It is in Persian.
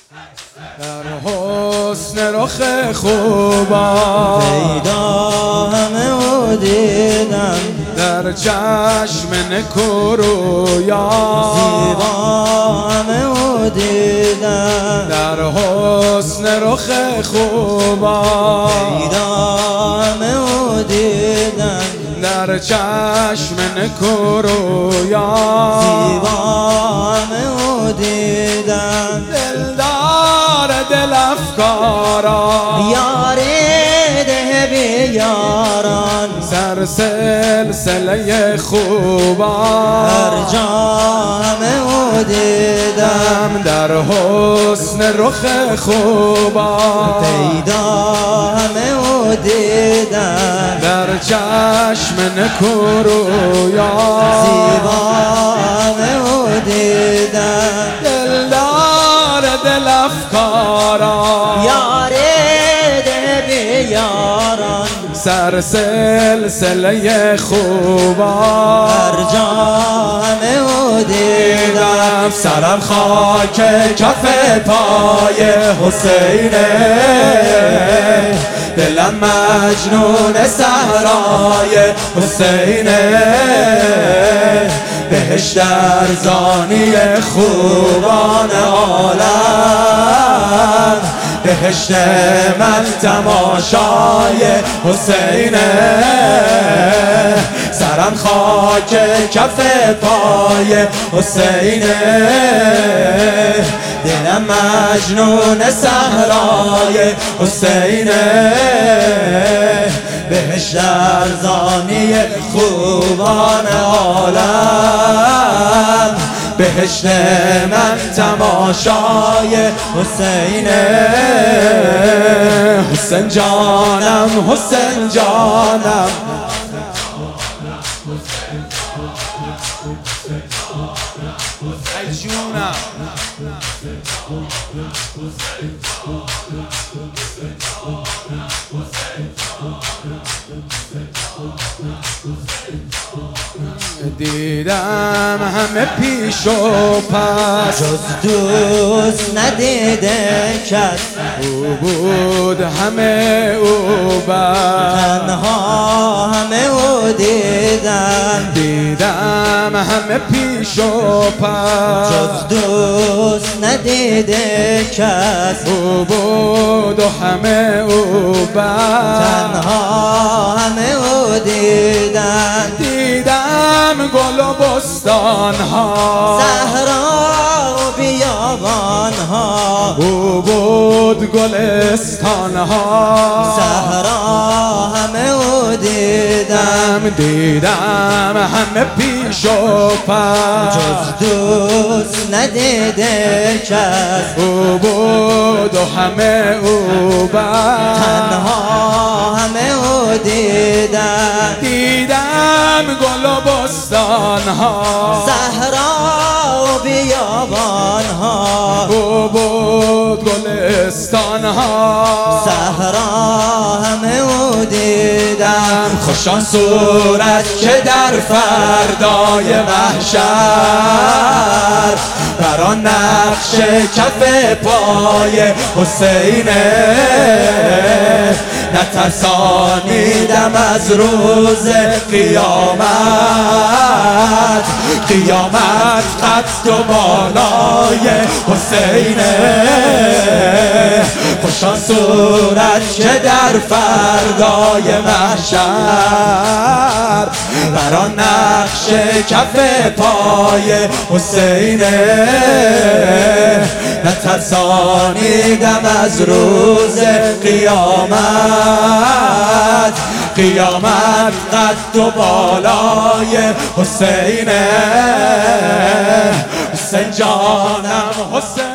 در حسن رخ خوبان پیدا همه او دیدم، در چشم نکورویان زیبا همه او دیدم، در حسن رخ خوبان پیدا همه او دیدم، در چشم نکورویان زیبا همه او دیدم، دلدار دل افکاران یاری ده بیاران، سر سلسله خوبان هر جا همه او دیدم، در حسن رخ خوبان پیدا همه او دیدم، در چشم نکورویان زیبا همه او دیدم، دلدار دل افکاران یاری ده بیاران، سر سلسله خوبان هر جا همه او دیدم، سرم خاک کف پای حسینه، دلم مجنون صحرای حسینه، بهشت ارزانی خوبان عالم، بهشت من تماشای حسینه، سرم خاک کف پای حسینه، دلم مجنون صحرای حسینه، بهشت ارزانی خوبان عالم، بهشت من تماشای حسینه، حسین جانم حسین جانم، ای جونم دیدم همه پیش و پس، جز دوست ندیده کس، او بود همه او بس، تنها همه او دیدم، دیدم همه پیش و پس، جز دوست ندیده کس، او بود و همه او بس، تنها همه او دیدم، دیدم گل و بستان ها، صحرا و بیابان ها، او بود گلستان ها، صحرا همه او دیدم، دیدم همه پیش و پس، جز دوست ندیده کس، او بود و همه او بس، تنها همه او دیدم، دیدم گل و بستان ها، صحرا و بیابان ها، او بود گلستان ها، صحرا همه او دیدم، خوشان صورت که در فردای محشر بر آن نقش کف پای حسینه، نترسانیدم از روز قیامت، قیامت قد و بالای حسینه، خوشان صورت که در فردای محشر بر آن نقش کف پای حسینه، نترسانیدم از روز قیامت، قیامت قد و بالای حسینه، حسین جانم حسین